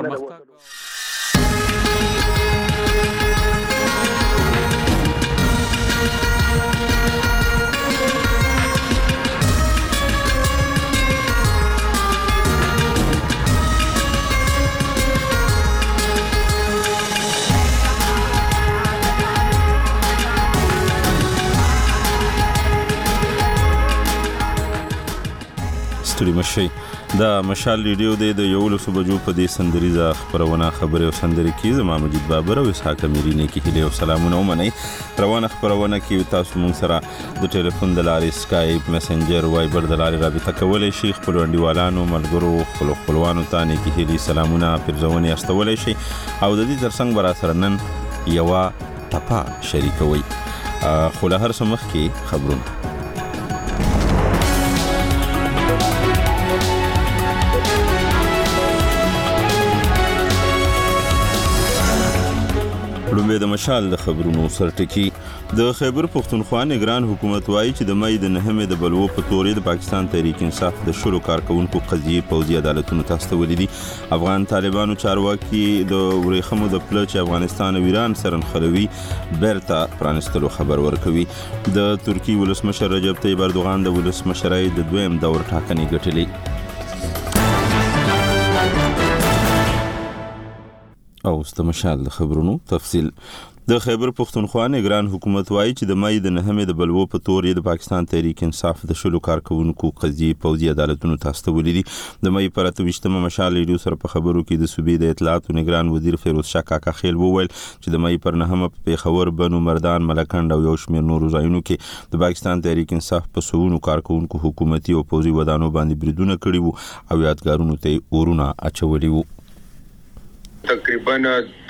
ستړي مشي دا مشال ریډیو د یولو بجو په دې سندریزه خبرونه خبرې او سندري کې زما مجید بابر او اسحاق امیرینه کې هلي او سلامونه ومني روانه خبرونه کې تاسو مون سره د ټلیفون د لارې سکایپ میسنجر وایبر د لارې رابطه کولای شي خپل وندیوالانو ملګرو خپلوانو ته نه کې هلي سلامونه پرځونی استولای شي او د دې ترڅنګ برا سره نن یو ټپا شریکوي خو له هر څه مخکې خبرونه لومبه د مشال د خبرونو سرټکی د خیبر پختونخوا نگران حکومت وایي چې د مې د نهمه د بلوو په تورې د پاکستان تحریک انصاف د شلو کارکونکو قضیه پوځي عدالتونو تاسو ولیدي افغان طالبانو چارواکي د ورېخمو د پلچ افغانستان او ایران سره خلوي برتا پرانستلو خبر ورکوي د ترکی ولسمشر رجب طیب اردوغان د ولسمشرۍ د دویم دور ټاکنې ګټلې او استمشال د خبرونو تفصیل د خیبر پختونخوا نگران حکومت وایي چې د مې د نهمه د بلوو په تورې د پاکستان تحریک انصاف د شلو کارکونکو قضیه پوځي عدالتونو تاسو ولیدي د مې پر 28 مشال ریډیو سره په خبرو کې د صوبې د اطلاعات او نگران وزیر فیروز شاه کاکا خیل وویل چې د مې پر نهمه په پیښور بنو مردان ملکند او یو شمېر نورو ځایونو کې د پاکستان تحریک انصاف په سونو کارکونکو حکومتي او پوځي ودانو باندې بریدونه کړي وو او یادګارونو ته اورونه اچولي وو تقریباً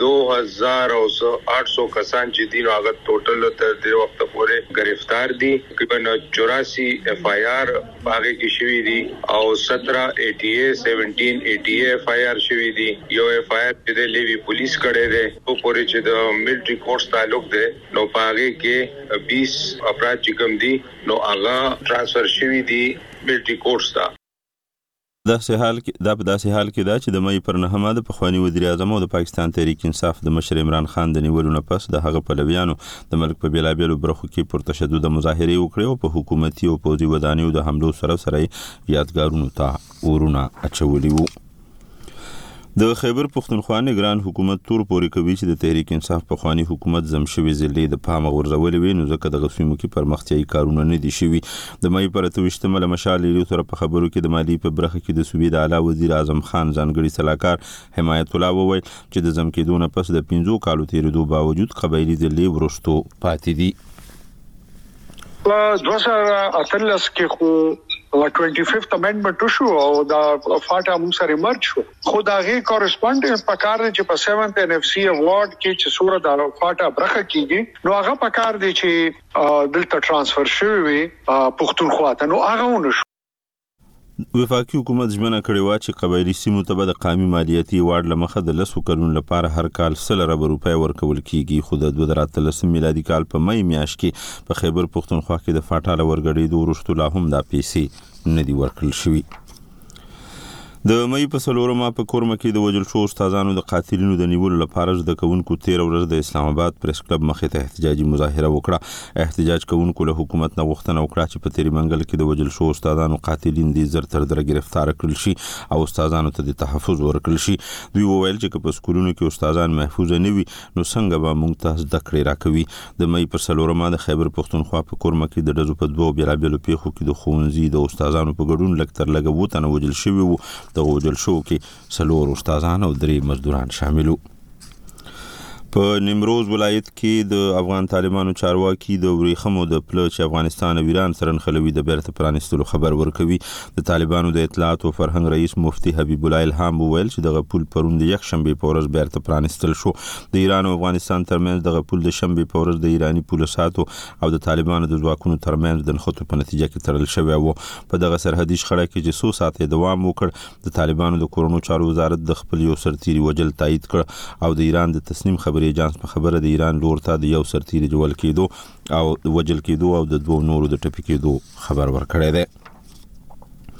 2800 کسان چې دي هغه ټوټل تر دې وخت پورې گرفتار دي تقریباً 84 اف آی آر باغې کې شوي دي او 17 اي ټي اي 17 اي ټي اي اف آی آر شوي دي یو اف آی آر د لیوی پولیس کړي دي او پورې چې د ملټری کورس تعلق دي نو باغې کې 20 افراد چې کوم دي نو هغه ترانسفر شوي دي ملټری کورس ته دا په داسې حال کې دا چې د مې پر نهمه د پخوانی وزیر اعظم او د پاکستان تحریک انصاف د مشر عمران خان د نیولو نه پس د هغه پلویانو د ملک په بیلابیلو برخو کې پر تشدد مظاهره وکړي او په حکومتي او پوځي ودانیو د حملو سره یادګارونو ته اورونه اچولي وو د خیبر پختونخوا نگران حکومت تور پورې کوي چې د تحریک انصاف په خواني حکومت زمشوي ضلع د پامه غورځولې وي نو ځکه د غسیمو کې پرمختیايي کارونه نه دي شوي د مې پر 28 مشال ریډیو سره په خبرو کې د مالی په برخه کې د صوبې د اعلی وزیر اعظم خان ځانګړي صلاحکار حمایت الله وویل چې د زمکیدونه پس د 15 کالو تیریدو باوجود قبایلی ضلع ورستو پاتې دي 2018 کې خو 25th amendment شو او دا فاټا موږ سره مرج شو خو دا غي کورسپونډنس پکار دی چې په 7th NFC اوارډ کې چې سوره دا فاټا برخه کیږي نو هغه پکار دی چې دلته ترانسفر شوی پختونخوا ته نو هغه ونشو وفاقي حکومت ژمنه کړې و چې قبایلی سیمو ته به د قومي مالیاتي واړ لمخه د 10 کلونو لپاره هر کال 100 روپۍ ورکول کیږي خو د 2013 میلادي کال په مې میاشت کې په خیبر پختونخوا کې د فاټاله ورګړې د ورشتو لا هم د پیسې نه دی ورکړل شوی د مې په سلورمه په کورمه کې د وجل شو استادانو د قاتلینو د نیولو لپاره د کوونکو 13 ورځ د اسلام آباد پریس کلب مخې ته احتجاجي مظاهره وکړه احتجاج کوونکو له حکومت نه غوښتنه وکړه چې په تیری منګل کې د وجل شو استادانو قاتلین دي زر تر در گرفتار کړل شي او استادانو ته د تحفظ ورکړل شي دوی وویل چې په سکولونو کې استادان محفوظ نه وي نو څنګه به موږ ته زده کړې راکوي د مې په سلورمه د خیبر پختونخوا په کورمه کې د دزو په دوه بیلابیلو پیښو کې د خوونځي د استادانو په ګډون لکتر لګو ته وجل شوی وو د وجل شو کې سلور استادان او 3 مزدوران شاملو په نیمروز ولایت کې د افغان طالبانو چارواکي د ورېخمو د پلچ افغانستان او ایران سره خلوي د بیرته پرانستلو خبر ورکوي د طالبانو د اطلاعات او فرهنګ رئیس مفتي حبیب الله الهام وویل چې د غپول پروند یک شنبه په ورځ بیرته پرانستل شو د ایران او افغانستان ترمنځ د غپول د شنبه په ورځ د ایرانی پولیساتو او د طالبانو د ځواکونو ترمنځ د نښتو په نتیجه کې تړل شوی و په دغه سرحدي شخړه کې چې 100 ساعته دوام وکړ د طالبانو د کورونو چارو وزارت د خپل یو سرتیري وجل تایید کړ او د ایران د تسنیم خبري ایجانس په خبره د ایران لور ته د یو سرتیري جوړ کېدو او وجل کېدو او د دوه نورو د ټپي کېدو خبر ورکړی دی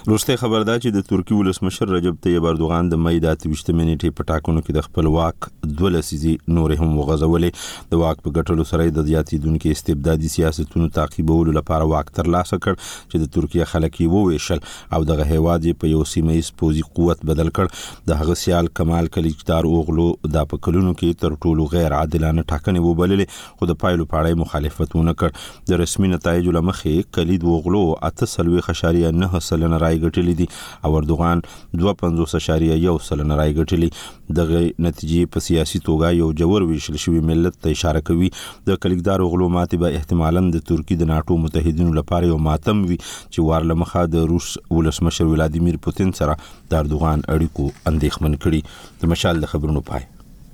روسته خبردار چې د ترکی ولسمشر رجب طیب اردوغان د مې د 28 منېټې په ټاکنو کې د خپل واک 2 لسیزې نور هم وغځولې د واک په ګټلو سره د زیاتیدونکو استبدادي سیاستونو تعقیبولو لپاره واک ترلاسه کړ چې د ترکیه خلک یې وویشل او دغه هیواد په یو سیمه ایز پوزي قوت بدل کړ د هغه سیال کمال کلیچدار اوغلو د پکلونو کې تر ټولو غیر عادلانه ټاکنې وبللې خو د پایلو په اړه مخالفت ونه کړ د رسمي نتایجو لمخې کلید اوغلو 8.9 سلنه رای ګټلې دي او اردوغان 2.1 سلنه رای ګټلې دغه نتیجې په سیاسي توګه یو جوړ ویشل شوی ملت ته اشاره کوي د کلیګدار اوغلو ماتې به احتمالاً د ترکی د ناتو متحدینو لپاره یو ماتم وي چې وارلمخه د روس ولسمشر ولادیمیر پوتین سره د اردوغان اړیکو اندېښمن کړي د مشال د خبرونو پای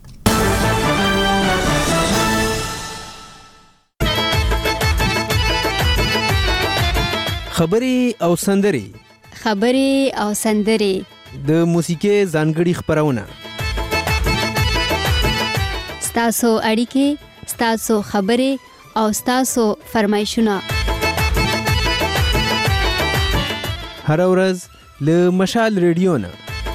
خبري او سندري د موسیقي ځانګړي خبرونه ستاسو اړیکې ستاسو خبري او ستاسو فرمایشونه هر ورځ له مشال ریډیو نه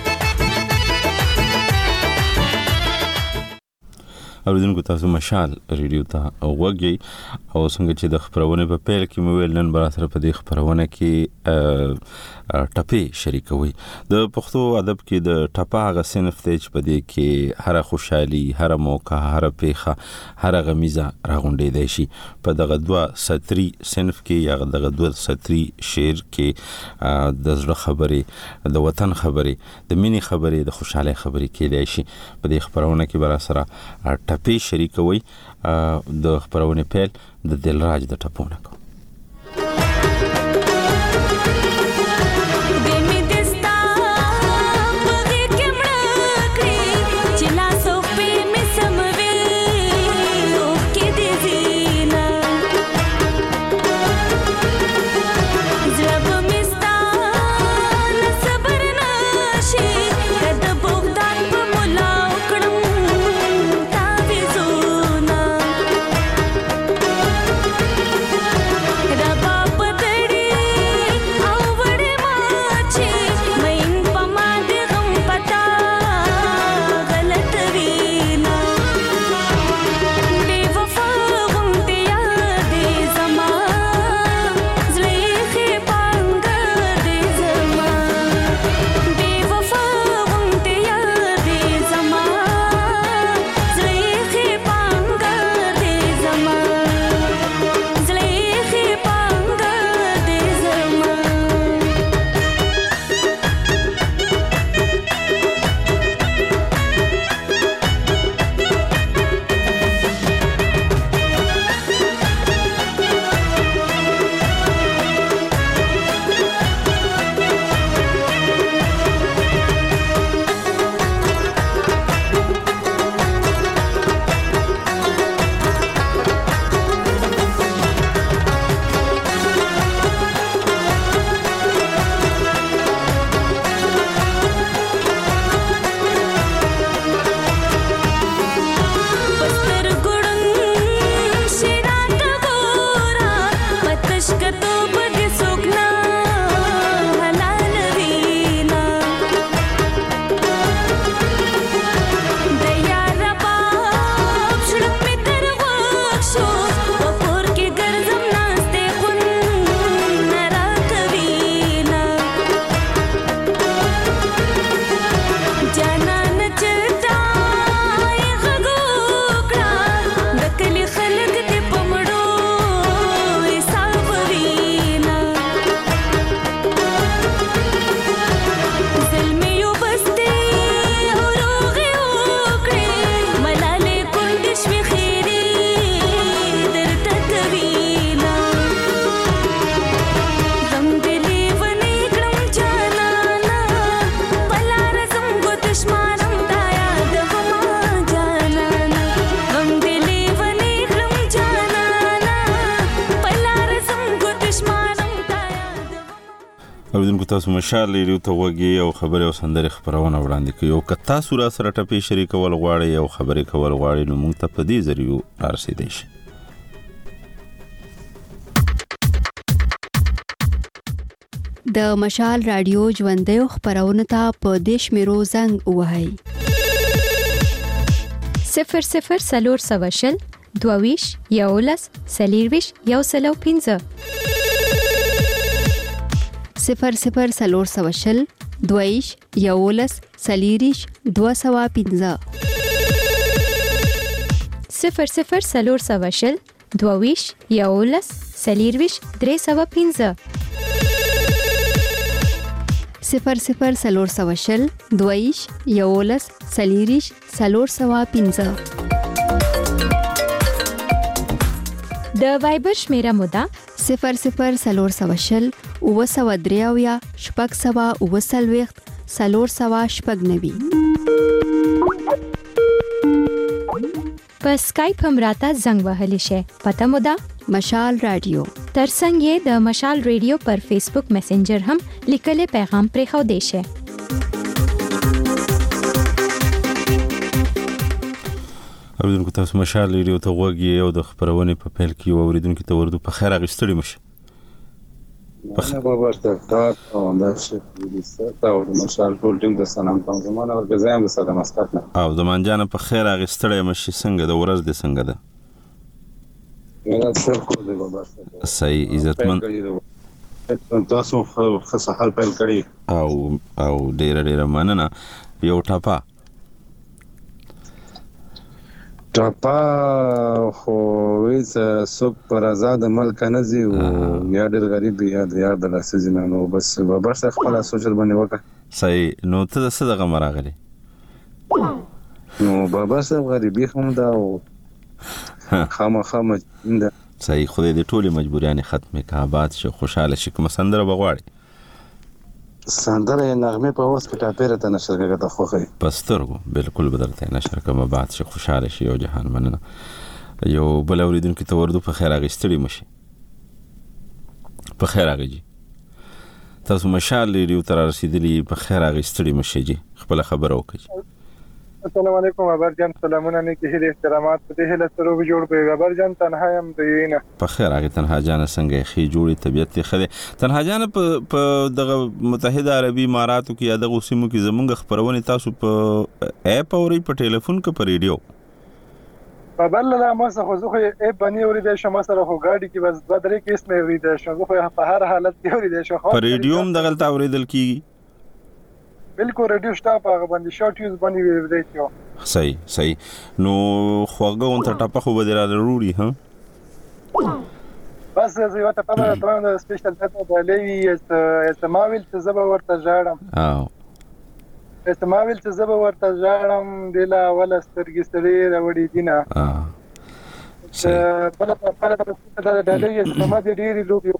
اوریدونکو تاسو مشال ریډیو ته وګورئ او څنګه چې د خبرونه په پیل کې مو ویل نن بر سره په دې خبرونه کې ټپې شریکوي د پښتو ادب کې د ټپه هغه صنف ته چې په دې کې هر خوشحالي هر موقع هر پیخه هر غمیزه راغونډې دی شي په دغه 2 سطري صنف کې یا دغه 2 سطري شعر کې د زړه خبرې د وطن خبرې د مینې خبرې د خوشحالي خبرې کې دی شي په دې خبرونه کې بر سره ټپې شریکوي د خبرونه پیل د دلراج د ټپونه کو اوریدونکو تاسو مشال ریډیو ته وګورئ او خبري او سندري خبرونه وړاندې کوي او کتا سورا سره ټپې شریکول غواړي او خبري کول غواړي نو موږ ته په دې ذریعہ رارسیدئ شي د مشال رادیو ژوندۍ خبرونه ته په دیش میرو زنګ وهاي 00 22 یولس سلیرویش یو سلو 15 00 22 یولس سلیریش 215 00 22 یولس سلیرویش 315 00 22 یولس سلیریش 315 د وایبر شمیره مودا 00 اوسودریاویا شپږ سوا اوسلويخت سلور سوا شپږ نوي په اسکایپ هم راته زنګ وهلی شي پته مودا مشال رادیو ترڅنګ د مشال رادیو پر فیسبوک میسنجر هم لیکلي پیغام پرې خو دی شي اوریدونکو تاسو مشال رادیو ته وګورئ او د خبرونه په پیل کې اوریدونکو ته ورته په خیر اغستړي مشه انا بابا استقطاب او داشه د مشال ټول ټیم د سلام کوم زمونه او غزایم د سلام اسقط نه او زمان جان په خیر اغستړي مشه څنګه د ورځ د څنګه ده میرا سر کو دی بابا صحیح عزتمن تاسو خاصه حال پیل کړی او ډیر مننه یو ټاپا خو ویس سوق پر آزاد ملک نزي او یا ډېر غریب یا د لاسه جنانو بس بابا څخه خپل سوشل باندې وکړه صحیح نو ته څه دغه مراغلي نو بابا څخه غریبي هم دا او خامخا صحیح خدای دې ټولې مجبوریانې ختمه کا آباد شي خوشاله شي کوم سندره بغواړي سندره نغمه په اوس په ټاپیره ته نشر کېږي خوخي پسترګو بالکل بدلته نشر کوم آباد شي خوشاله شي او جهان مننه یو بل اوریدونکو ته ورده په خیر اغستړي مشي په خیر اغجي تاسو مشال لري تر رسیدلی په خیر اغستړي مشي جی خپل خبر وکړي السلام علیکم ابر جان سلامونه نه کیږي احترامات په هله سره جوړ په ابر جان تنها يم دینه په خیر هغه تنها جان څنګه خي جوړي طبيعت خله تنها جان په دغه متحده عربي اماراتو کې یا دغه سیمو کې زمونږ خبرونه تاسو په اپ او په ټلیفون کې په ریډیو په بل لا ما څه خو زه اپ باندې اوریدل شم سره خو گاډي کې بس بدرې کې اسمه اوریدل شم خو په هر حالت کې اوریدل شم په ریډیو هم دغه تا اوریدل کیږي بالکل ریډیو شټاپ هغه باندې شارټ یوز باندې ویډیو صحیح نو خوګه اون ته ټاپه خو بدره ضروري ها بس زه یو ته په ترانه سپیشل ته لوي استعمال ته زبر ورته ژړم استعمال ته زبر ورته ژړم د لا ول سترګې ستړي راوړي دینه په لاره د لوي استعمال ډېری لوبي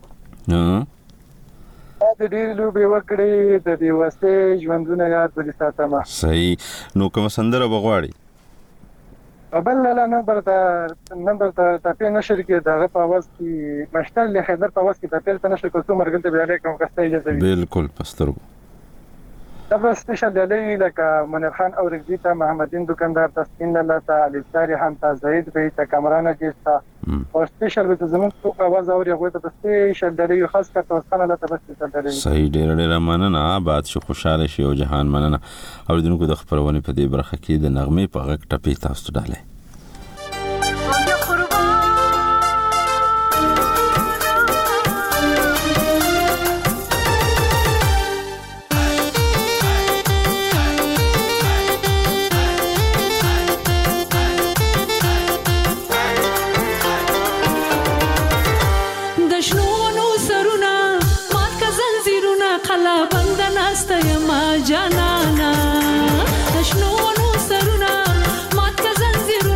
د ډېر لوبي وکړي د دې واسطه ژوندونه یاد پرې ساتم صحیح نو کوم سندره بغواړي بل لا نمبر ته په نشر کې دغه په واس کې مشتل له حیدر په واس کې په تل نشر کوم مرګل ته بیا کوم کسته اجازه بالکل پسترګو دا سپیشل دی لکه منیر خان او رضیتا محمدین دکاندار تسکین الله تعالی ساری هم تا زید به تا کامران جستا او سپیشل به زمون په आवाज اوري هغه ته سپیشل دی خاص کر توسخان الله ته سپیشل دی صحیح ډیر مننه آباد شو خوشاله شي او جهان مننه اوریدونکو د خبرونه په دې برخه کې د نغمه په غږ ټپي تاسو ډاله جانانا اشنو نو سرنا مات کا زنجیر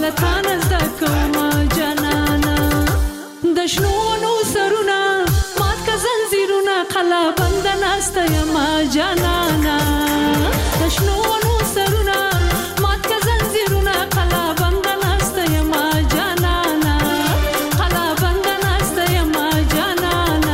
تانه زده کومه جانانه د شنو سرونه مات که زنځیرونه قلا بنده ناسته یمه جانانه د شنو سرونه مات که زنځیرونه قلا بنده ناسته یمه جانانه قلا بنده ناسته یمه جانانه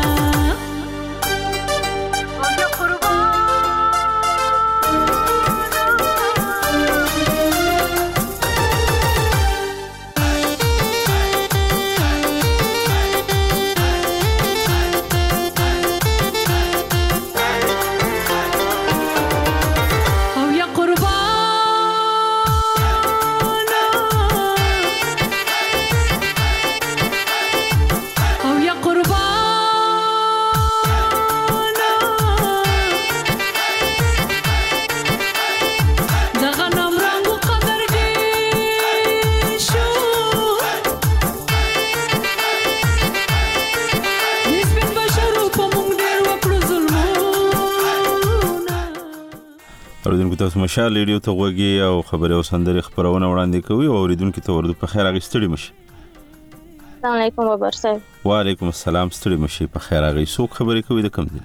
اوریدونکو تاسو مشال ریډیو ته غوږی او خبري او سندري خبرونه وړاندې کوي او اوریدونکو ته ورته په خیر اغستړي مشي. السلام علیکم بابر صاحب. وعلیکم السلام ستړي مشي په خیر اغي څوک خبري کوي د کوم دي؟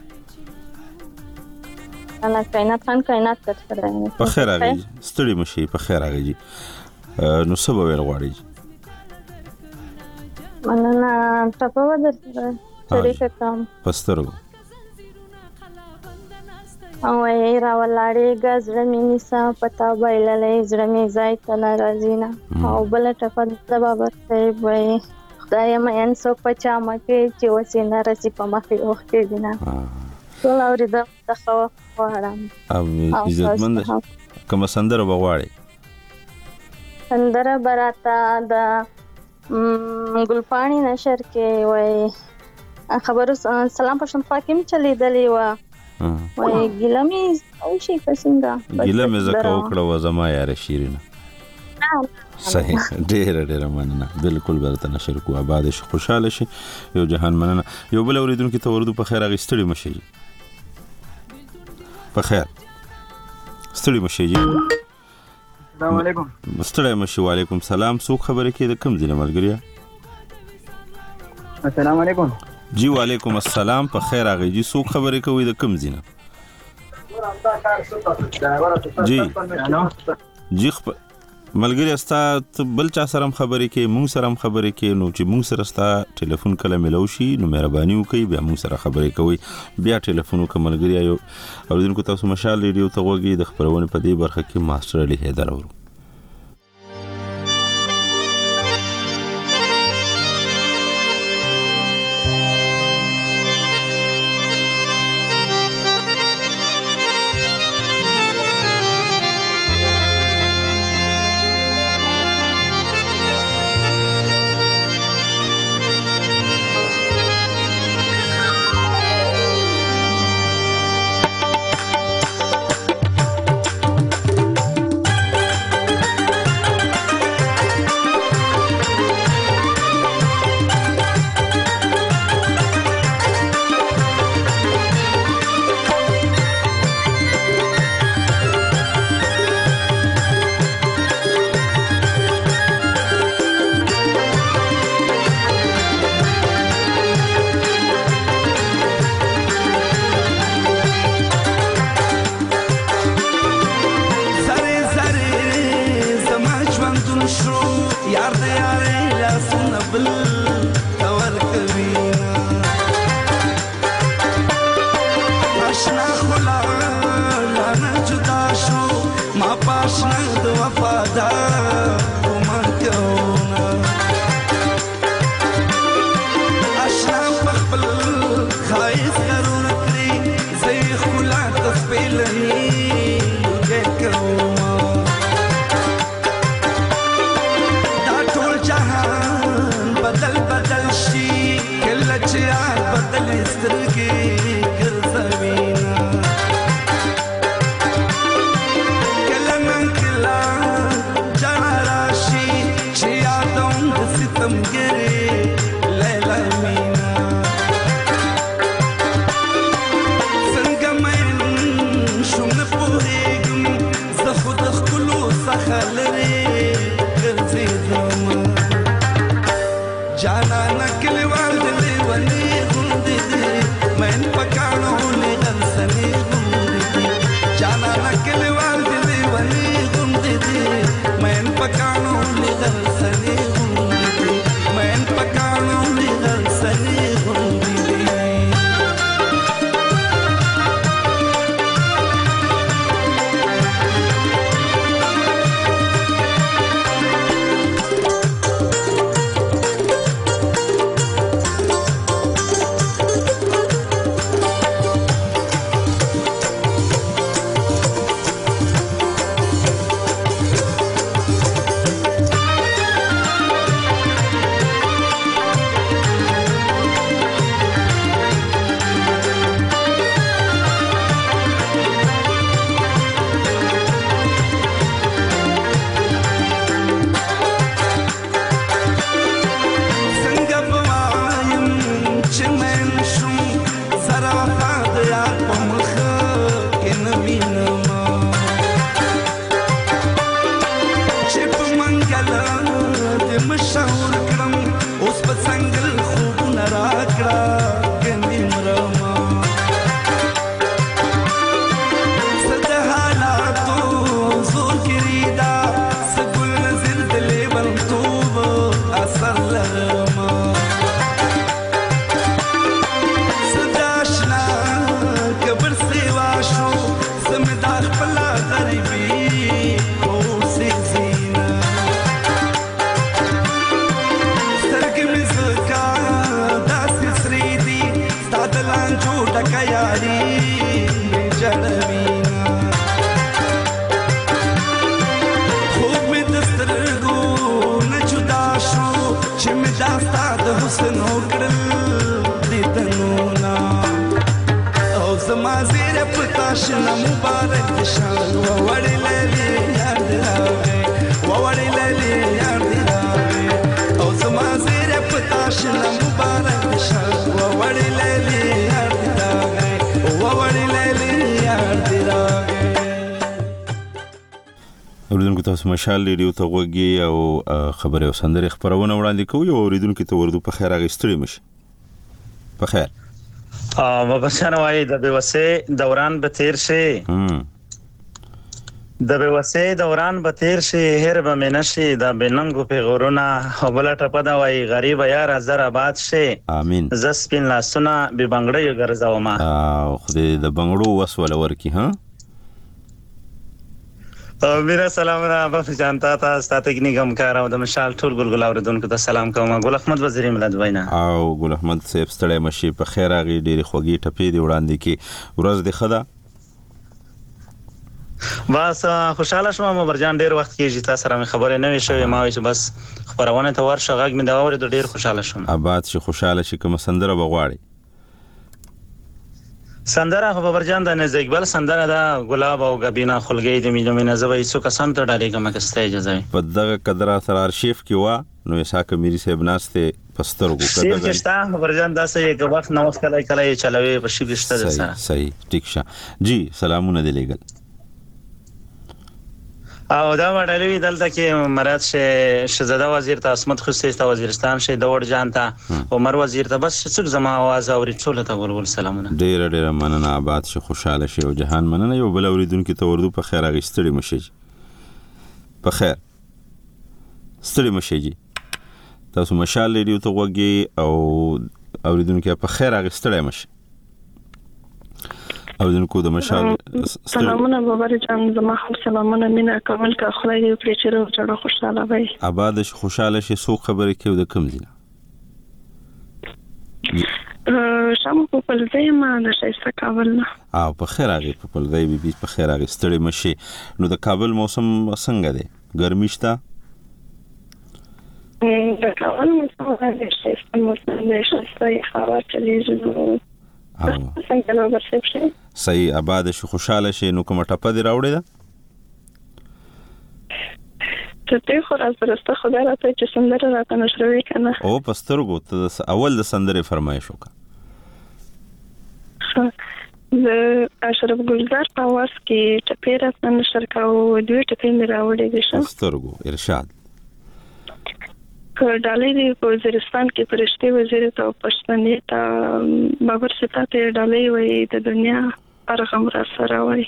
انا کائنات خان کائنات کړه په خیر اغي ستړي مشي په خیر اغي جی نو سبا ویل غواړي مننه تاسو ودرته شریک کوم پسترو او ای را ولاړې غزړه مې نسا پتا بایللې زړه مې ځای ته ناراضي نه او بل ټپه د بابر صاحب وای خدای مې ان څوک پچا مکه چې وسینه رسی په مخې وختې دینه ټول اورید د خو وړم او عزتمند کوم سندره بغواړي سندره براتا د ګلپانی نشر کې وای خبرو سلام پښتونخوا کې چلی دلی و وای ګلمي او شي څنګه ګلمي زکه وکړه و زما یاره شیرینه صحیح ډېر مننه بالکل برته نشر کو آباد شي خوشاله شي یو جهان مننه یو بل اوریدونکو ته ورته په خیر اغستړي مشي په خیر ستړي مشي السلام علیکم ستړي مشي وعلیکم سلام څوک خبره کې د کوم ځای ملګریا السلام علیکم جی وعلیکم السلام په خیر اغه جی څوک خبرې کوي د کوم ځای جی جی ملګری استا بل چا سره خبرې کې مونږ سره خبرې کې نو چې مونږ سره استا ټلیفون کله ملو شي نو مهرباني وکړئ بیا مونږ سره خبرې کوي بیا ټلیفون وکړئ ملګری یو اوریدونکو تاسو مشال ریډیو ته غوږی د خبرونه په دې برخه کې ماستر علي حیدر اورو جانا نکلیوال دلی ولی غوندې دي مین پکانو لغن سني غوندې دي جانا نکلیوال دلی ولی غوندې دي مین پکانو لغن سني غوندې دي مین پکانو لغن سني غوندې دي شنا مبارك شان ووري ليلي يا دراغي ووري ليلي يا دراغي او سما زير پتا شنا مبارك شان ووري ليلي يا دراغي ووري ليلي يا دراغي اوریدونکو تاسو مشال ریډیو ته وګورئ او خبره او سندره خبرونه وړاندې کوي او اوریدونکو ته ورته په خیر اغستړي مشي په خیر مبشر وای د بوسه دوران به تیر شي د بوسه دوران به تیر شي هر به منشي د بننګو په غورونه وبله ټپه دا وای غریب یار زر آباد شي امين زس پین لاسونه به بنگړی ګرځاوما خدای د بنگړو وسول ورکی ها میرا سلام را په جانتا تا ستاتګنی غم کار او د مشال ټول ګلګل اوریدونکو ته سلام کوم ګل احمد وزیر ملت وینا او ګل احمد صاحب ستړی مشي په خیر اغي ډېری خوږی ټپې دی وړاندې کی ورځ دی خدا بس خوشاله شوم مرجان ډېر وخت کېږي تاسو سره خبرې نه وي شوې ما وایي بس خبرونه ته ورشه غږ مې دا اورید ډېر خوشاله شوم آباد شي خوشاله شي کوم سندره بغواړي سندره خو برجان د نزدیکبل سندره دا ګلاب او غبینا خلګي د مینه زوي سو کسان ته ډالې کوم کسته اجازه په دغه قدره سره ارشیف کې وا نو یساک میری صاحب ناشته پسترګو کده کښتا برجان داسې یک وخت نو وخت کله چلوي په شي کښته ده سره صحیح ټیک شه جی سلامونه دی لګل او دا وړلوي دلته کې مراد شهزاده وزیر ته عصمت خوستی ته وزیرستان شه دوړ جانتا عمر وزیر ته بس څوک زما आवाज اوري ټول ته ورول سلامونه ډیر مننه آباد شه خوشاله شه او جهان مننه یو بل اوریدونکو ته وردو په خیر اغستړي مشي په خیر ستړي مشي تاسو مشال ریډیو ته وګورئ او اوریدونکو په خیر اغستړي مشي او دنکو د مشال سلامونه بابر جان زما خو سلامونه مینا کول کا خدای دې پرې چیرې وچړو خوشاله وي آباد خوشاله شي سو خبرې کې د کم دي شام په پلځه ما د شایسته کابل نه او په خیر هغه په پلځه بي په خیر هغه ستړي مشي نو د کابل موسم څنګه دی ګرمي شته د کابل موسم د شایسته موسم د شایسته هوا چلیږي څنګه نو ورسېږي صحیح آباد شي خوشاله شي نو کوم ټپه دی راوړی دا ته خو راځه خدای راته چې سندره راته نشروي کنه او پسترګو ته اول د سندره فرمایش وکړه د اشرف ګلزار په واس کې ټپه راته نشر کاو دوی ټپه مې راوړې دي پسترګو ارشاد ډالۍ دی په وزیرستان کې فرشتي وزیر ته پښتنې ته بابر ستا ته ډالۍ وي د دنیا هر غم را سره وي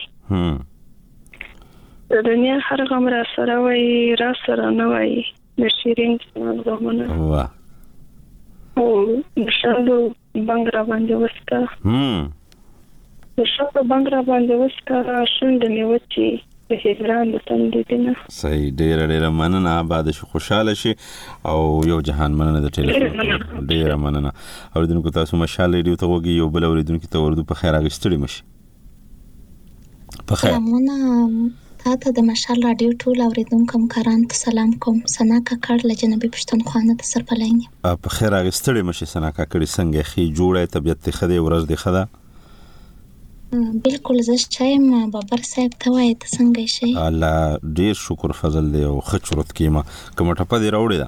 د دنیا هر غم را سره وي را سره نه وي د شیرین غمونه واه او نشاندو بنگرا باندې وسکا نشاندو بنگرا باندې وسکا شوند می وچی په هجران د تندې دینه صحیح ډېر مننه آباد شو خوشاله شي او یو جهان مننه د ټلیفون ډېر مننه اوریدونکو تاسو مشال ریډیو ته وګورئ یو بل اوریدونکو ته ورته په خیر اغستړي مشي په خیر سلامونه تاسو د مشال رادیو ټول اوریدونکو همکاران ته سلام کوم سنا کاکړ له جنبي پښتونخوا ته سرپلاینه په خیر اغستړي مشي سنا کاکړ څنګه خي جوړه طبيعت ته خده ورځ دی خده بالکل زه شایم بابر صاحب ته وای ته څنګه شي الله ډیر شکر فضل دی او خچرت کیما کوم ټپه دی راوړی دا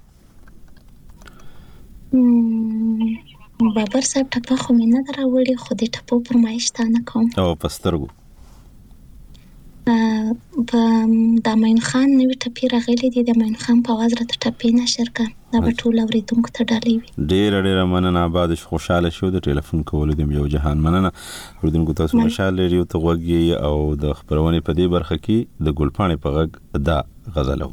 بابر صاحب ټپه خو مینه دراوړي خو دې ټپو فرمایش تا نه کوم او پسترګو د امین خان نوې ټپې راغلي دي د امین خان په आवाज راته ټپې نشر کړه دا به ټول اوریدونکو ته ډالۍ وي ډېر مننه آباد خوشاله شو د ټلیفون کولو د یو جهان مننه اوریدونکو تاسو مشال ریډیو ته وګورئ او د خبرونه په دې برخه کې د ګلپاڼې په غږ دا غزل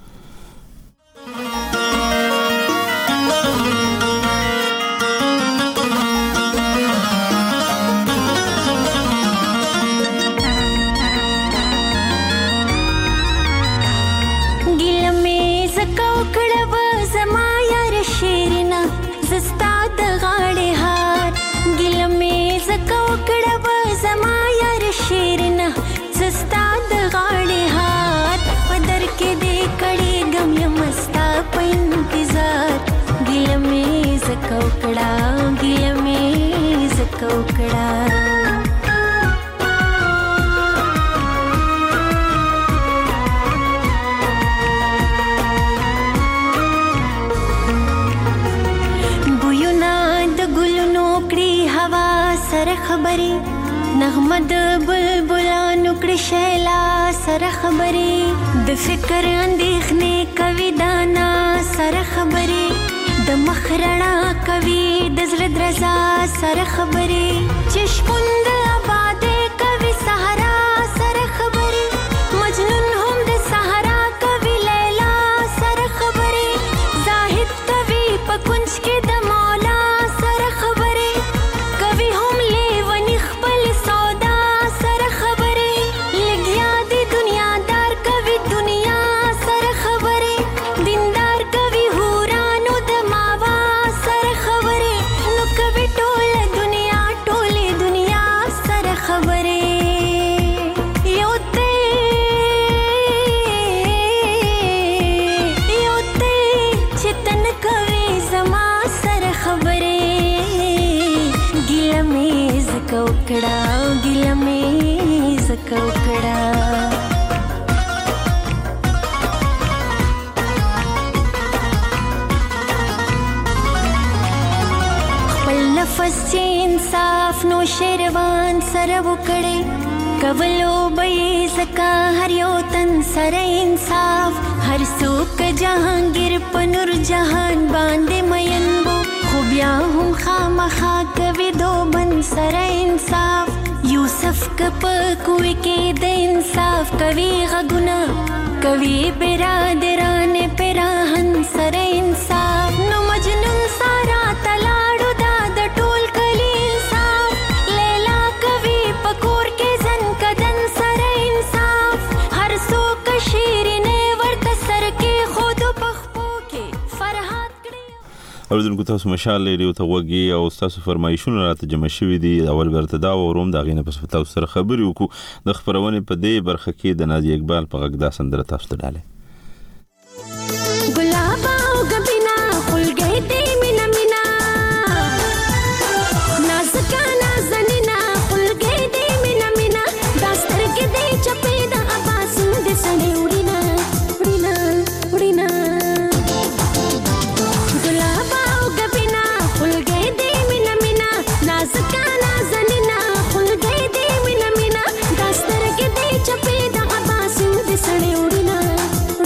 نغمد بلبلانو کړي شیلا سره خبرې د فکر اندېښنې کوي دانا سره خبرې د مخرنا کوي د زړه درزا سره خبرې چې شپوند آبادې کوي صحرا سره خبرې مجنون هم د صحرا کوي لیلا سره خبرې زاهد کوي په کنج کې د مولا سره خبرې کوي هم لیونی خپل इंसाफ नो शेरवान सर वकड़े कवलो बई सका हर यो तन सर इंसाफ हर सूक जहांगीर पनुर जहान बांधे मयनबो खुबिया हम खामखा कवि दो बन सर इंसाफ यूसुफ कप कुए के दे इंसाफ कवि गगुना कवि बिरादरान पेराहन सर इंसाफ नो मजनून सारा तलाड़ो दाद टोल कली इंसाफ लेला कवि पकोर के जन कदन सर इंसाफ हर सो कशीर ने वर्त सर के खुद पखपो के फरहाद اوریدونکو تاسو مشال ریډیو ته وګورئ او تاسو فرمایشونه راته جمع شوي دي اول ورته دا وروم دا غینه پس تاسو سره خبرې وکړو د خبرونه په دې برخه کې د نازي اقبال په غږ دا سندره تاسو ته ډاله गुलाब आओ गबीना खुल गई थी मीना मीना नाज़का नाज़नीना खुल गई थी मीना मीना दास्तर के दे चपेदा आवाज़ दे सने उड़ीना उड़ीना उड़ीना गुलाब आओ गबीना खुल गई थी मीना मीना नाज़का नाज़नीना खुल गई थी मीना मीना दास्तर के दे चपेदा आवाज़ दे सने उड़ीना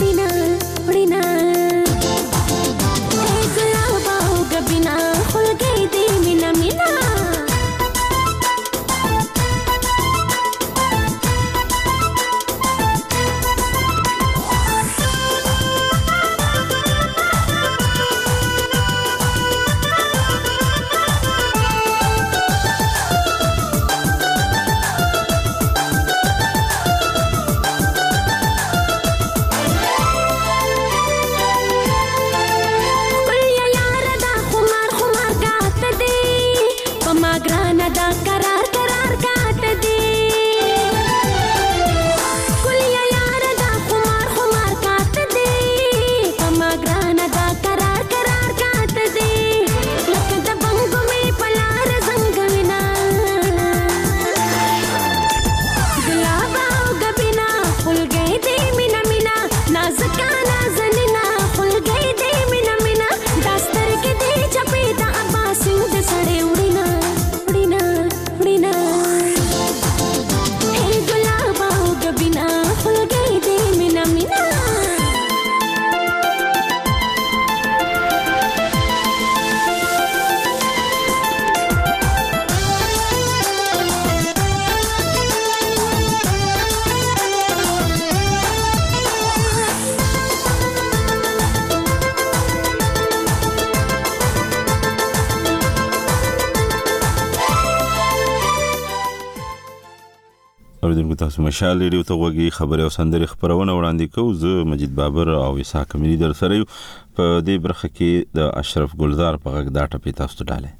اوریدونکو تاسو مشال ریډیو ته وګورئ خبري او سندري خبرونه وړاندې کوو زه مجید بابر او اسحاق ملي در سره یو په دې برخه کې د اشرف ګلزار په غږ دا ټپي تاسو ته ډاله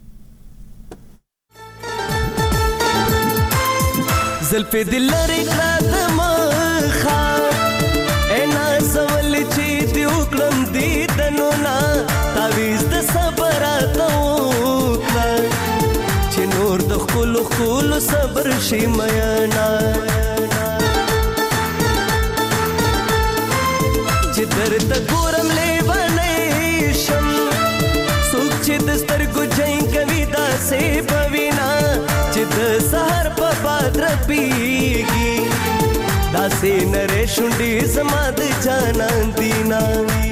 زلفې دل لري کړه مخا انا سوال چې دی وکړم دې دنونا تعویز د صبر اتوکړه چې نور د خپل صبر شي میانا چې درته ګورم لیوانې شم څوک چې د سترګو جنګ کوي داسې بوینا چې د سحر په باد رپیږي داسې نرې شونډې زما د جانان دینا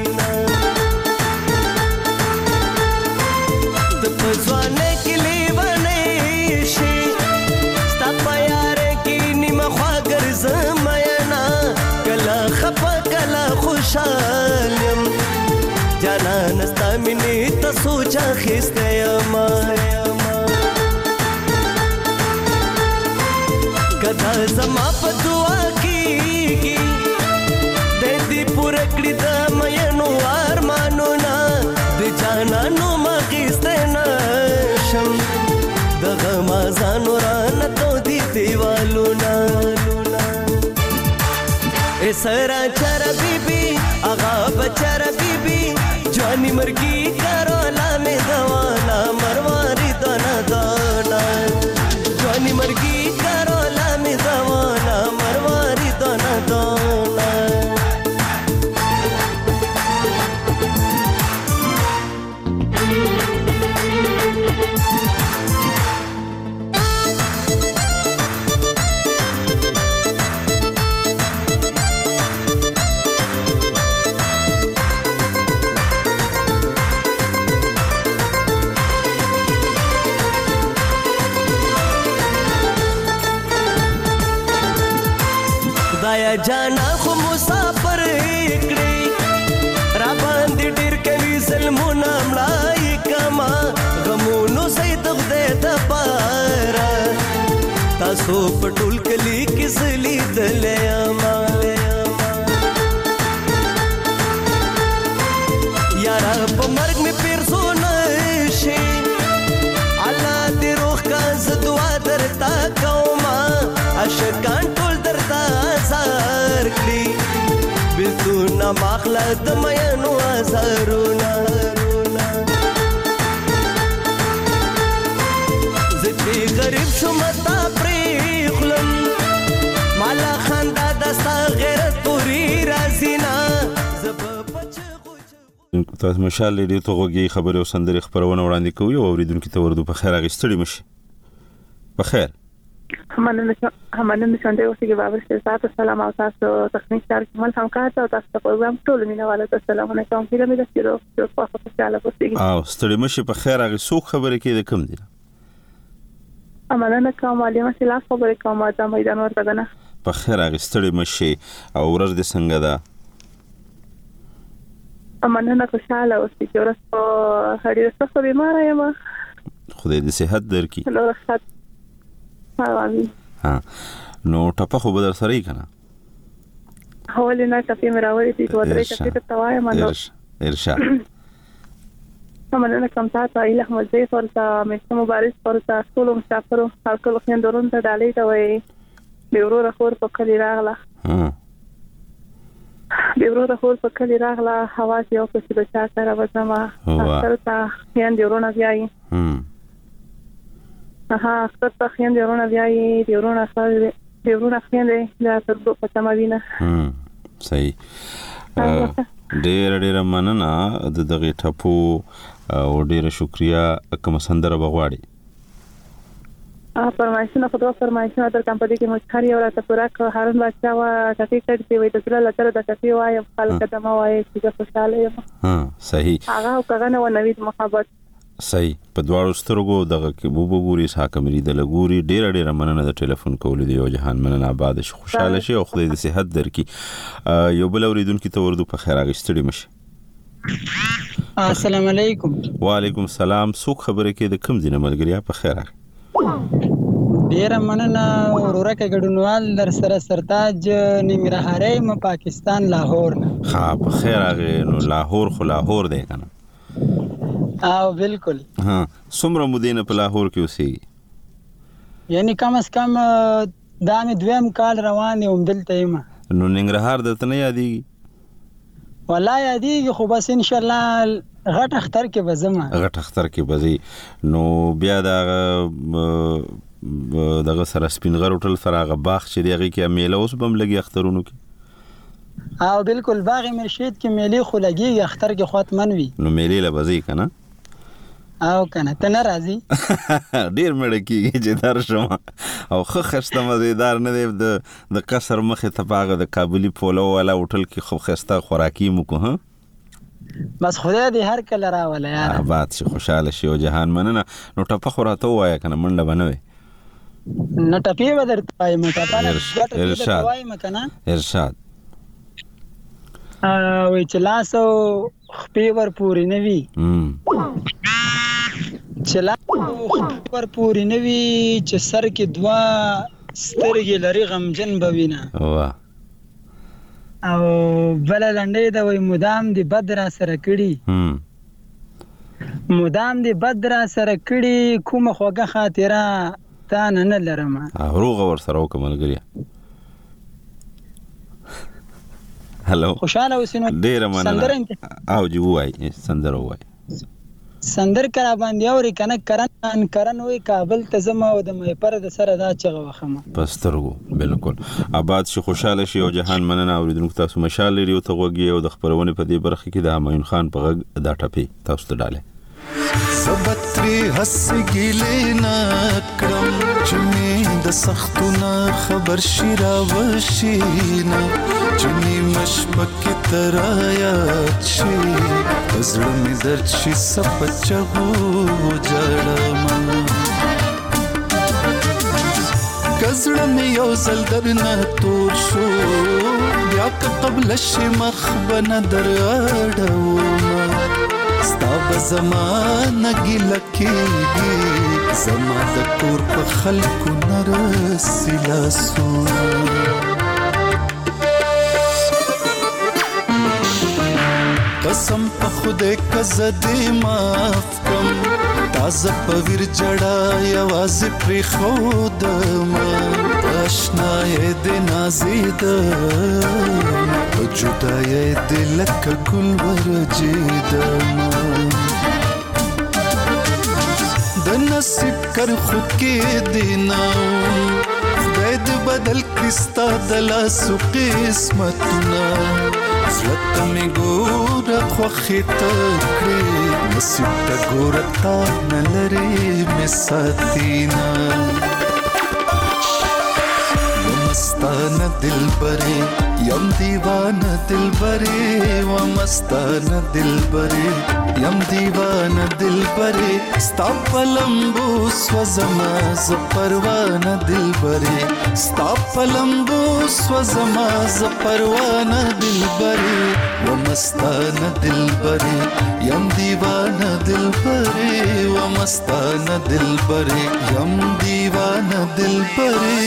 د پځوانه کې لیوانې شي ستا په یارې کې نیمه خوا ګرځم میانا کله خفه کله خوشحال یم جانان ستا مینې ته سوچ اخیستی یم کدا زما په دعا کېږي د دې پوره کړي د مینو ارمانونه د جانانو مخیستی نشم دغه مازانو رانه تودي دیوالونه سرا چر بیبی آغا بچر بیبی جوانی مرگی کرولا میں دوانا مرواری دانا دانا جوانی مرگی کرولا میں دوانا مرواری دانا دانا خدایا جانا خو مسافر کړي را باندې ډېر کوي ظلمونه مړای کما غمونو سید خدای ته پاره تاسو په ټول کلی کې زلی دلې ما یارا په مرګ می پیرسو نشي الله دې روح کا ز دعا درتا کوما اشکان ټول درتا زار کړي بلتونه ماخله د مینو ازارونه زه غریب شوم تا پرېخلم مالا خندا دستا غیرت پوری رازینا تاسو مشال ریډیو ته وګورئ خبري او سندري خبرونه وړاندې کوي او اوریدونکو ته ورته په خیر اغستړي مشي په خیر همانه نشانده اوسې کې بابر شه تاسو سلام او تاسو تخنیک کار کومل همکار ته تاسو پروګرام ټول مینواله ته سلام علیکم کله مې دستیرو چې په خوشاله اوسئ او ستړي مشي په خیر هغه څوک خبره کې د کم دي همانه کوم علامه خلاف خبره کوم دا میدان ورته کنه په خیر هغه ستړي مشي او ورځ د څنګه ده همانه خوشاله اوسئ چې ورځ په هډې سخت بیمار یم خدای دې صحت درکړي ها نو ټپه خو بدل سره یې کنه حواله نه ټپه مې راوړې دي ورته چې ته توای منو ارشاد همانه کوم تاسو ایله مزه ورته مې مبارک ورته ټول مسافرو خلکو خويندورون ته ډالې ته وي بیورو راخور په کلی راغله بیورو راخور په کلی راغله حواس یو څه بچا سره وځما سره تا خويندورون بيای ستاسو خويندورون بيای دیورونه خويندې دا تر په تماوینه صحیح ډېر مننه د دغه ټپو او ډېر شکریا کوم سندره بغواړي فرمایشونه خدای فرمایشونه در کمپنی کې مشهري او راته پورا هارون بچا وا کافي کړي وي د سره لتر د کافي وای خلک د ما وای چې خوشاله یم صحیح هغه کغه نه نوید محبت صحیح په دواړو سترګو دغه کې وګوري حاکم لري د لګوري ډېر مننه د ټلیفون کول دی او جهان مننه آباد شي خوشاله شي او خدای دې صحت درکړي یو بل اوریدونکو ته ورته په خیر اغستړي مشي السلام علیکم وعلیکم السلام څوک خبره کې د کوم دینه ملګریا په خیر ډیره مننه ورورکه ګډونوال در سره سرتاج ننګرهاري م پاکستان لاهور نه. ها په خیر راغې. نو لاهور خو لاهور دی کنه؟ او بالکل. ها څومره مودې نه په لاهور کې اوسېږي؟ یعنی کم از کم دا مې دویم کال روان یم دلته یم. نو ننګرهار درته نه یادېږي؟ والله یادېږي خو بس انشاءالله غټ اختر کې به ځم. غټ اختر کې به ځې. نو بیا دغه سره سپین غر هوټل سره هغه باغ چې دی هغې کې میله اوس به هم لګي اخترونو کې؟ او بالکل باغ مرشد کې میلې خو لګېږي اختر کې خو حتمن وي. نو میلې له به ځې که نه؟ او کنه ته نه راځي؟ ډیر مړه کېږي چې درشم او ښه ښایسته مزېدار نه دی د قصر مخې ته په هغه د کابلي پولو والا هوټل کې خو ښایسته خوراکي مو کو. ها بس خدای دې هر کله راوله یاره. آباد شي خوشحاله شي او جهان مننه. نو ټپه خو راته ووایه که نه منډه به نه وې؟ نه ټپې به درته وایم. ارشاد وایم که نه؟ ارشاد وایي چې لاس او خپې ورپورې نه وي، چې لاس او خپې ورپورې نه وي، چې سر کې دوه سترګې لري غمجن به وینه. او بله لنډۍ ده وایي مدام دې بد را سره کړي، مدام دې بد را سره کړي، کومه خوږه خاطره تا نه لرم. روغه ورسره وکړه ملګريه. هلو خوشاله اوسې. نو ډېره مننه. او جی ووایي سندره ووایي. سندر کرا باندې اوري کنه کرن وای کابل ته زما او د مې پر د سره دا چغه وخمه پسترګو. بالکل آباد شي خوشاله شي او جهان مننه. اوریدونکو تاسو مشال لري او ته غوږی او د خبرونه په دې برخه کې د همایون خان په غږ دا ټپي تاسو ته ډاله زبتري حس ګیلې نکړم چې مې د سختونه خبر شي راوشینه چې نیمش پکې ترایا شي زړه مې درد شي سپچغو جړم کزړه مې یو ځل درنه تور شو بیا که قبل شي مخ بنه در اړوم ستا به زمانه ګیله کېږي زما د کور په خلکو نه رسي لاسونه قسم په خدای که زه دې معاف کم تازه په ویر جړه یوازې پرېښودم اشنایې دې نازېدم په جدایۍ دې لکه ګل ورجېدم د نصیب کرښو کې دې نه خدای دې بدل کړي ستا د لاسو قسمتونه زړه مې ګوره خوښې ته کړې نصیب ته ګوره تا نه لرې مې ساتینه ومستانه دلبرې یم دیوانه دلبرې ومستانه دلبرې یم دیوانه دلبرې ستا په لمبو سوځمه زه پروانه دلبرې ستا په لمبو سوځمه زه پروانه دلبرې ومستانه دلبرې یم دیوانه دلبرې ومستانه دلبرې یم دیوانه دلبرې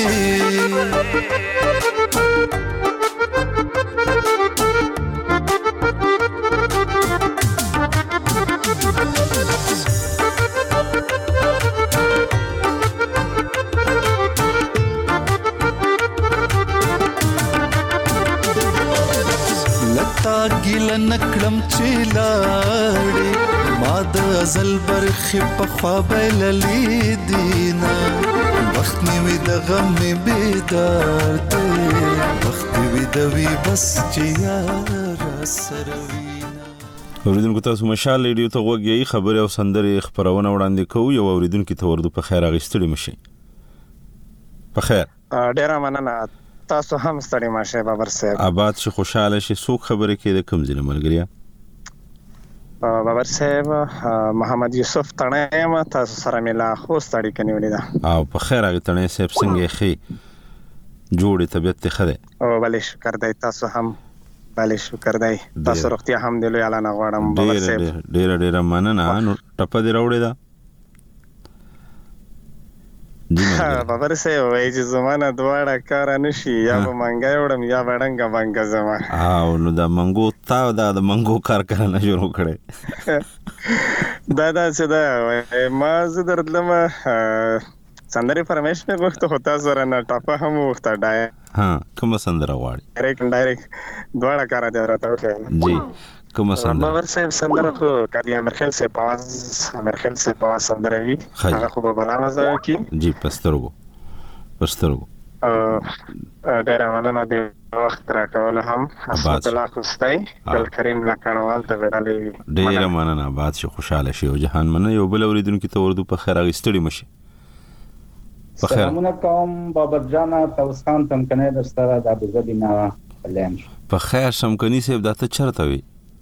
ګیله نکړم چې لاړې ما د ازل برخې په خوا بایللې دینه وخت مې وي د غم مې بیدار دی وخت مې وي د وي بس چې یاره سره وینه. اوریدونکو تاسو مشال ریډیو ته غوږ یې خبرې او سندرې خپرونه وړاندې کوو یو اوریدونکو ته وردو په خیر اغوستړي مشي په خیر. ډیره مننه تاسو هم ستړي ماشه بابر صاحب. آباد شي خوشاله شي څوک خبرې کې د کوم ځای ملګریا؟ بابر صاحب محمد یوسف تڼۍ ما تاسو سره ملا خو ستړي کنيولې ده. او په خیر هغه تڼۍ صاحب څنګه خي جوړې طبيعت ته خده او بلې شکر دی تاسو هم بلې شکر دی تاسو روغتیا هم دی لوی اعلان غواړم بابر صاحب. ډیره مننه. نو ټپه دی راوړې ده بابر سه وای چې زمانه دواړه کار نشي یا به منګای وړم یا بډنګ بنګ زما نو دا منګو تا دا د منګو کار نه شروع کړي دا چې دا ما زه درلم سندري فرمایش مې وخت هوتا سره نه ټاپه هم وخت ډای کوم سندره غواړي ډایرکټ دواړه کار دی راته جی کوم سندره بابر صاحب سندره خو کړي امرخل سے پاس سندره وی هغه خو به بلامزه کی جی پسترګو ډیر مننه دی وخت راکول هم اسمت الله خوستای ګل کریم لکانوال ته ورالي ډیر مننه بعد شي خوشاله شي او جهان مننه یو بل اوریدونکو ته وردو په خیر اغستړي مشي په خیر سلامونه کوم بابر جان تاسو خان تم کنه در سره د ابو ظبي نه لم په خیر شمکني صاحب دا ته چرته وي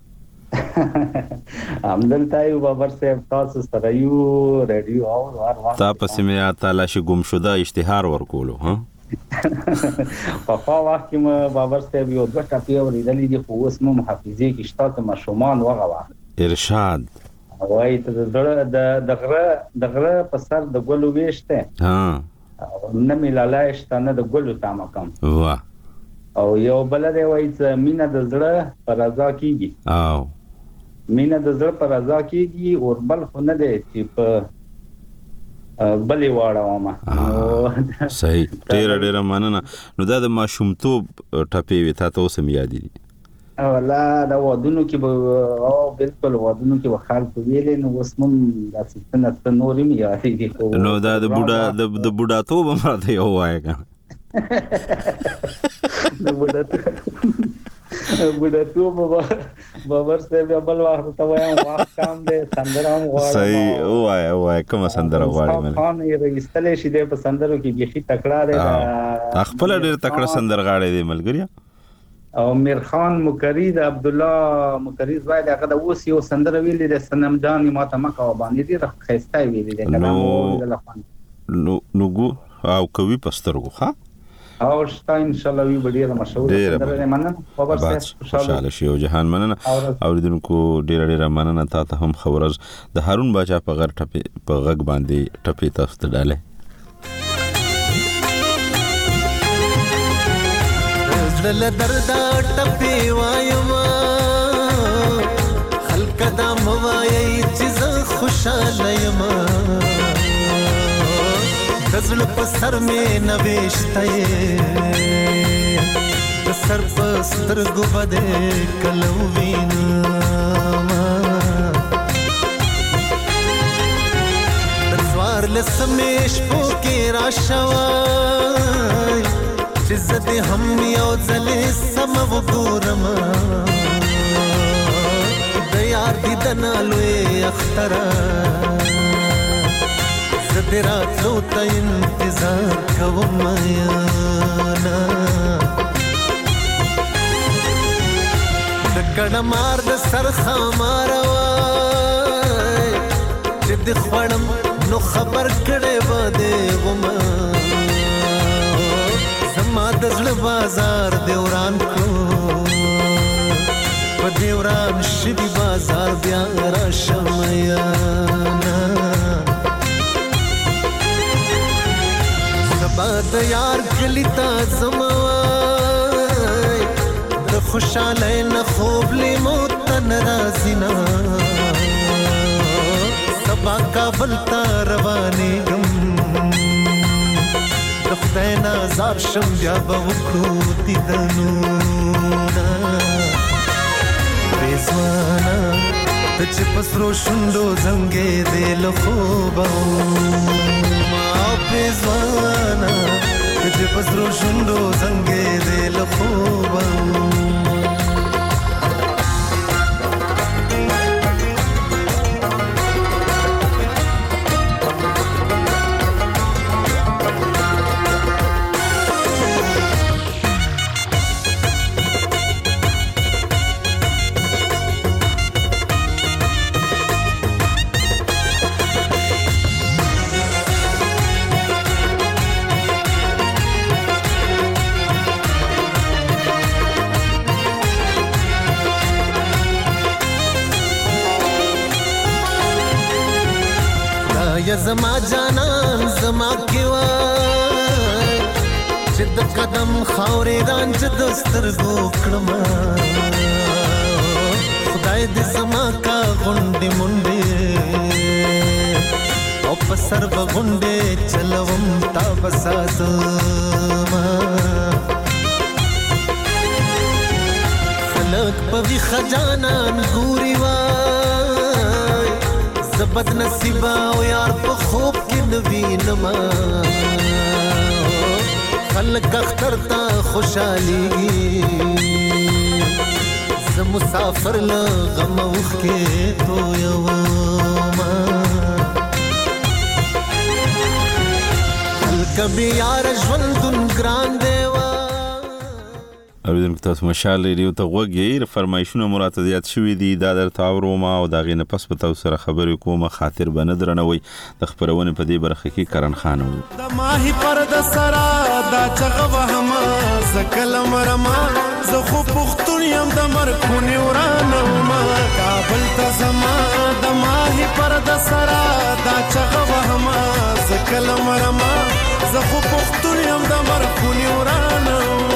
عمدلته یو بابر صاحب تاسو سره یو ریډیو او تاسو مې تعالی شي گم شده اشتهار ورکولو ها په وخت کې بابر صاحب یو د ټاپي اوریدلې دي خو اوس مو محافظه کې شتات مشومان وغوا ارشاد وای ته د غره په سر د ګلو وېشته نه ملاله شته نه د ګلو تامه کم واه او یو بل دی وای چې مینا د زړه پر رضا کیږي مینا د زړه پر رضا کیږي او بل خو نه دی چې په بلې واړه ما صحیح ډیر مننه نو دا د ماشومتوب ټاپې وي تاسو سم یاد دي ولا دا ودونو کې او بالکل ودونو کې وخال په ویلې نو وسمم د ستنه نورې مې یادېږي نو دا د بوډا توب مرته یو وایګه د بوډا توب بابر صاحب بل وخت ته وایم وخت کام دی سندرام غواړم صحیح وای کوم سندره غواړم خان یې رجستلې شي د سندرو کې بيخي تکړه دی خپل ډېر تکړه سندرغاړی دی ملګری او میرخان مکری د عبد الله مکری زوی دغه د اوس یو سندره ویلې د سنم جان ماته مکه باندې دی خسته ویلې د نو ګو او کوي پسترګو ها او شتا ان شاء الله وی ډیر مشهور سندره مننه خبر سره خوشاله شي او جهان مننه اوریدونکو ډیر مننه تاسو هم خبرز د هارون باچا په غر ټپه په غږ باندې ټپه تاسو ته ډاله زړه دردا ټپي وایما خلک دا موایي چې زه خوشاله یم دزړه په سر مې نوښته د سر په سترګو باندې کلو وینا د څوار لسمېش پوکې راشوي چې زه هم یو ځلې سم وګورم د یار دیدن لوی اختر زه دې راتلو ته انتظار کوم یانا د کڼه مار د سر خامار وای چې د خوړم نو خبر کړې و دې غما زما د زړه بازار دیوران کو په دیوران شدي بازار بیا را شمایانا سبا د یار کلی تا زموای د خوشاله نه خوب لیمو تن رازینا سبا کابل تا روانې گم خدای نازار شم بیا به وکړو دیدنونه بېزوانا ته چې په سرو شونډو زنګې دې له خوبه ما بېزوانا ته چې په سرو شونډو زنګې دې له خوبه یا زما جانان زما کیوا چې د قدم خاورې رانج د سترګو کړم خدای دې زما کا غونډې منډې او په سر بغونډې چلوم تا بساتما خلق په وی خجانان ګوري وای زبد نصیبا او یار په خوب کې نوی نما خلق اختر تا خوشحالی ز مسافر لغم اوخ کې تو یوما کبھی یار ژوندون ګران دیوا اوریدونکو تاسو مشال ریډیو ته وګورئ فرمایشونه مراته زیات شوې دي دا درته اورم او دا غینه پس په تاسو سره خبرې کوم خاطر بنه درنوي د خبرونه په دې برخه کې کرن خان وو د ماهی پر د سرا دا چغه وهما زکلم رما زه خو پختون يم د مرخونی ورانه ما کابل ته زما د ماهی پر د سرا دا چغه وهما زکلم رما زه خو پختون يم د مرخونی ورانه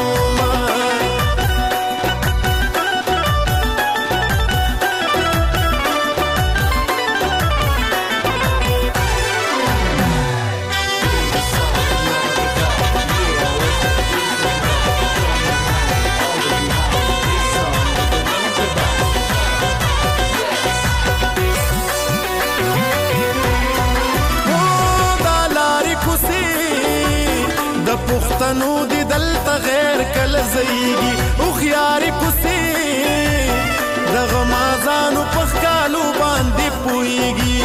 پښتنو دی دلته غیر کله زیږي او خياري کوسي د غمازانو پخکالو باندې پويږي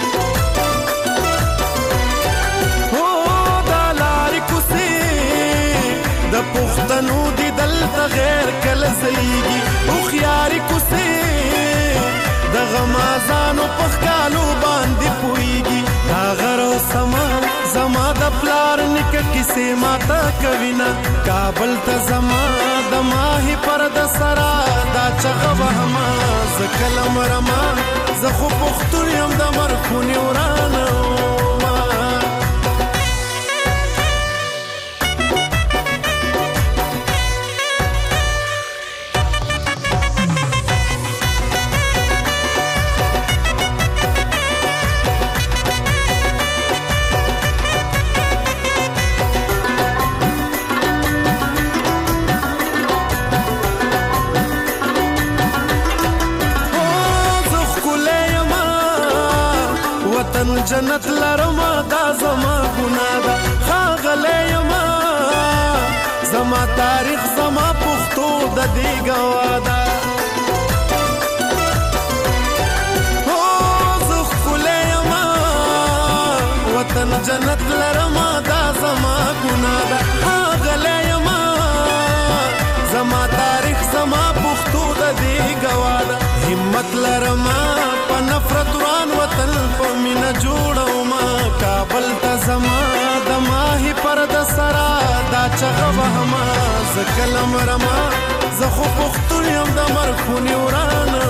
او د لاري کوسي د پښتنو دی دلته غیر کله زیږي او خياري کوسي د غمازانو پخکالو باندې پويږي دا غرو سما زما د پلار نک کیسه ماتا کوینا کابل ته زما د ماهی پر د سرا دا چغه وهما زکلم رما زه خو پختون یم د مرخونی ورانه جنت لرما دا زما ګنا دا خاغله یما زما تاریخ زما پختو د دې گوادا او زخ کله یما وطن جنت لرما دا زما ګنا دا خاغله یما زما تاریخ زما پختو د دې گوادا همت لرما په نفرت وران وطن په مینا جوړو ما کابل ته زما د ماهی پر د سرا دا چغه وهما زکلم رما زه خو پختون یم د مرخونی ورانه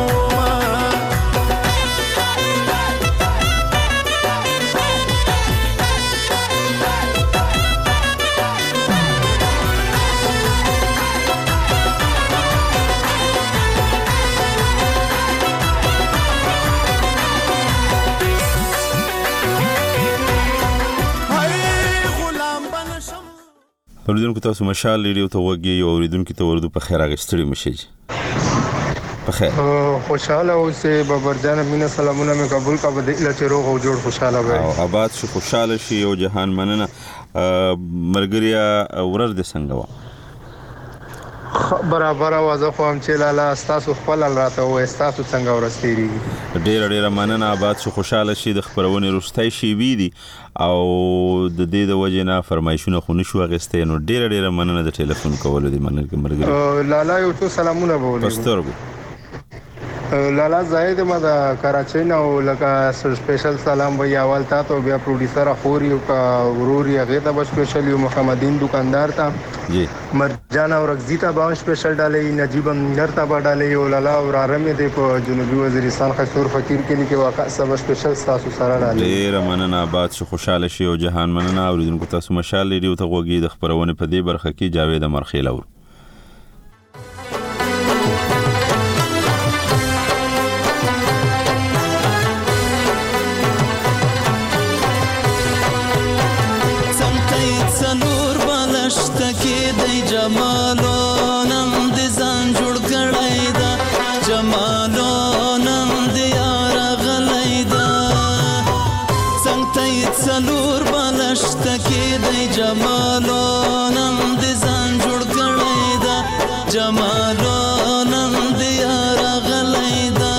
اوریدونکو تاسو مشال ریډیو ته وګورئ او اوریدونکو ته ورته په خیر اغستړي مشي په خیر خوشاله اوسه بابرجان مینا سلامونه مې قبول کا بده اله چروغ او جوړ خوشاله وي او آباد شو خوشاله شي او جهان مننه مرګریا ورر د څنګه و برابر اوازه خو هم چې لاله تاسو خپل راته او تاسو څنګه ورستيري ډېر مننه آباد شو خوشاله شي د خبرونه روستای شي وی دي او د دې د وجنه فرمایشونه خو نشو غسته نو ډېر مننه د ټلیفون کولو دي مرګریا لاله یو څو سلامونه بوله پسترګو لالا زاهد ما د کراچۍ نه لکه سپیشل سلام وی اول تا ته بیا پروډوسر خوري او کا وروري هغه ته سپیشل یو محمدین دکاندار ته جی مرجان او رغزیتا با سپیشل ډالې نجیب نرتا با ډالې او لالا او رامې د په جنوبي وزیرستان خسور فقیر کلی کې واقع سب سپیشل تاسو سره ډالې ډیر مننه آباد شو خوشاله شي او جهان مننه اوریدونکو تاسو مشال لري او ته غوږی د خبرونه په دې برخه کې جاوید مرخیل اور جمالو نم دې ځان جوړ کړی دا جمالو نم دې یار غلی دا څنګه ته څلور بالشت کې دی جمالو نم دې ځان جوړ کړی دا جمالو نم دې یار غلی دا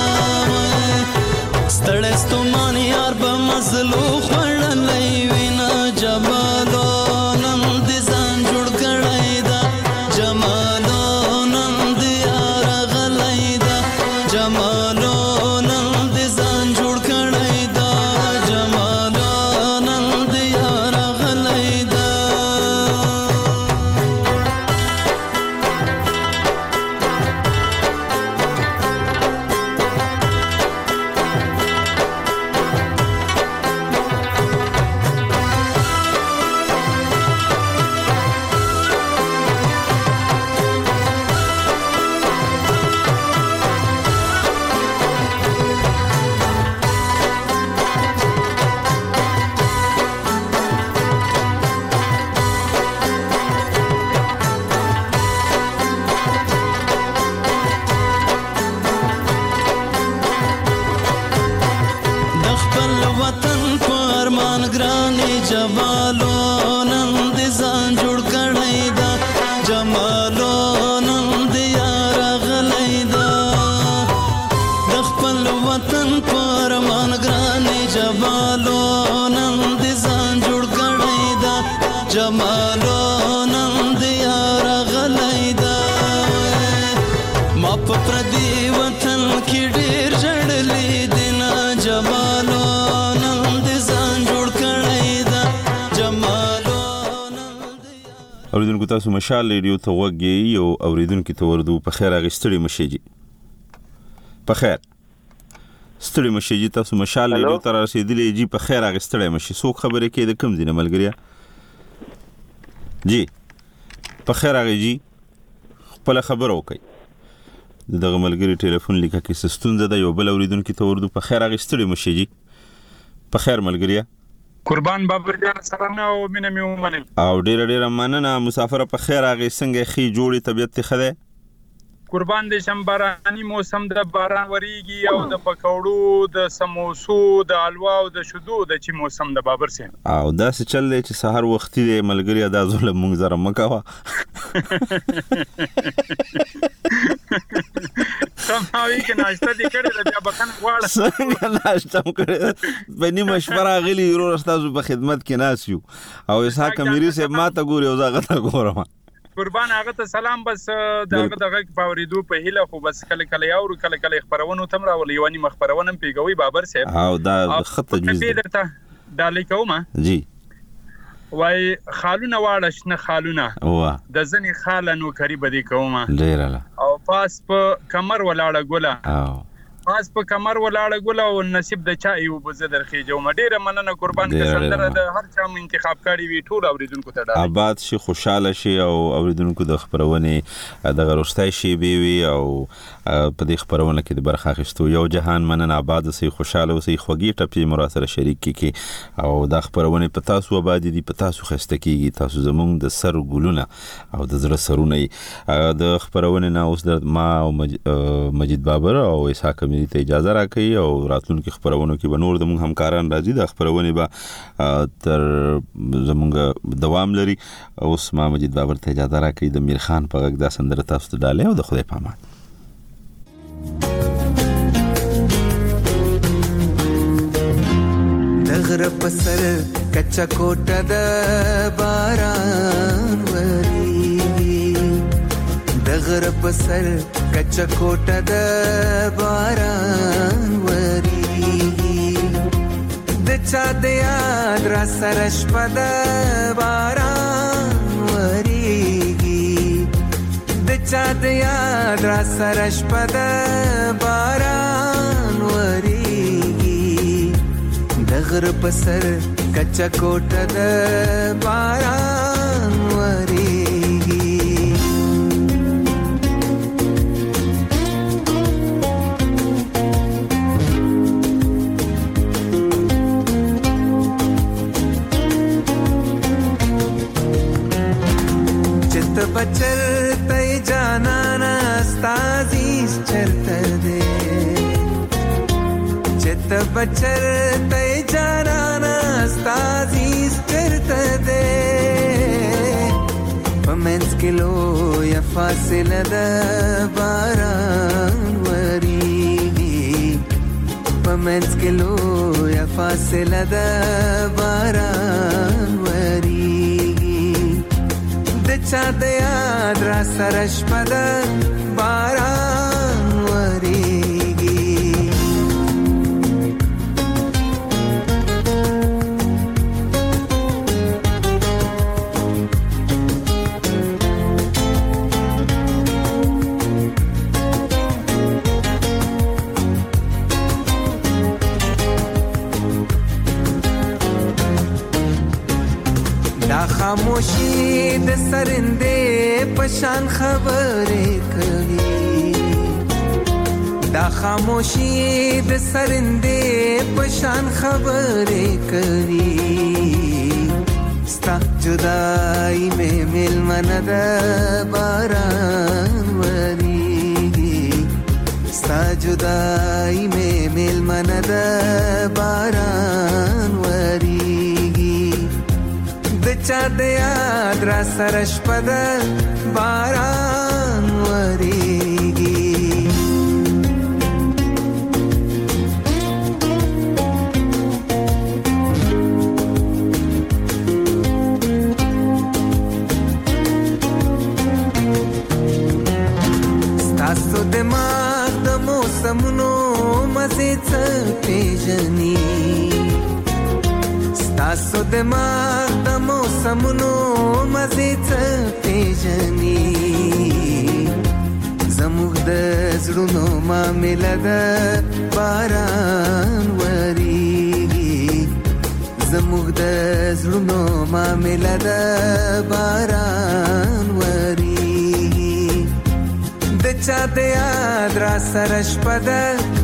ستړی ستومان یار به مزلو خوړلی وینا جمالو اوریدونکو تاسو مشال ریډیو ته وګورئ او اوریدونکو ته وردو په خیر اغستړي مشيجي په خیر ستړي مشيجي تاسو مشال ریډیو ته رسیدلې جی په خیر اغستړي مشي سو خبره کې د کم دینه ملګریا جی په خیر اغجی خپل خبر وکي دغه ملګری ټلیفون لیکه کې سستون زده یو بل اوریدونکو ته وردو په خیر اغستړي مشيجي په خیر ملګریا قربان بابر جان سلام او مینه مې ومنل او ډیر مننه مسافر په خیر اغه څنګه خي جوړي طبيعت خده قربان دې شم باراني موسم د باران وریږي او د پکوړو د سموسو د الوا او د شودو د چي موسم د بابر سین او دا څه چل دی چې سحر وختي د ملګری ادا ظلم مونږ زره مکوا سماوي کې ناشته دې کړې د بیا بخن غواړه څنګه ناشته کړې بني مشوره غلي ورو استاد په خدمت کې ناسیو او اسحاق اميري سے ماته ګوري او زغه تا ګورم قربان هغه ته سلام بس دغه باوریدو په هله خو بس کله یو کله خبرونه تم راولي یواني مخبرونه پیګوي بابر صاحب او دا خط تجویز دا لیکوما جی وای خالونه واړه شنه خالونه د ځنی خالانو قریب دي کومه ډیراله او پاس په کمر ولاړه ګوله او پاس په کمر ولاړه ګوله او نصیب د چا یو بزه درخېجو مډیره مننه قربان کسندره د هر چا انتخاب کړی وی ټول اوریدونکو ته ډاله آباد شي خوشاله شي او اوریدونکو د خبرونه د غروستای شي بي وي او په دې خبرونه کې د برخه اخیستو یو جهان مننه آباد سي خوشاله سي خوږی ټپي مراسله شریک کی او د خبرونه په تاسو آباد دي په تاسو خسته کیږي تاسو زمونږ د سر ګلونه او د زړه سرونه د خبرونه نه اوس د ما او مجید بابر او اسحاق ته اجازه راکړي او راتلونکو خبرونو کې به نور د موږ همکاران راځي د خبرونه به تر زموږ دوام لري اوس ما مجید بابر ته اجازه راکړي د میر خان په غږ د سندره تاسو ته ډاله او د خدای پامان دغر پسر کچا کوټه د باران وری د غر په سر کچا کوټه د باران وریږي د چا د یاد را سره شپه د باران وریږي د چا د یاد را سره شپه د باران وریږي د غر په سر کچا کوټه د باران وریږي چت بچر تای جانانا استازیز چرته ده چت بچر تای جانانا استازیز چرته ده پمنس کلو یا فاصله ده باران وریږي پمنس کلو یا فاصله ده باران وریږي د چا د یاد را سره شپه د باران وریږي خاموشي د سرندې پشان خبرې کوي دا خاموشي د سرندې پشان خبرې کوي ستا جدائی مې ملمنه د باران وریږي ستا جدائی مې ملمنه د باران وریږي د چا د یاد را سره شپه د باران وریږي ستاسو دماغ د موسمونو مزې څه پیژني تاسو دماغ د موسمونو مزې څه پیژني زموږ د زړونو معامله د باران وریږي زموږ د زړونو معامله د باران وریږي د چا د یاد را سره شپه د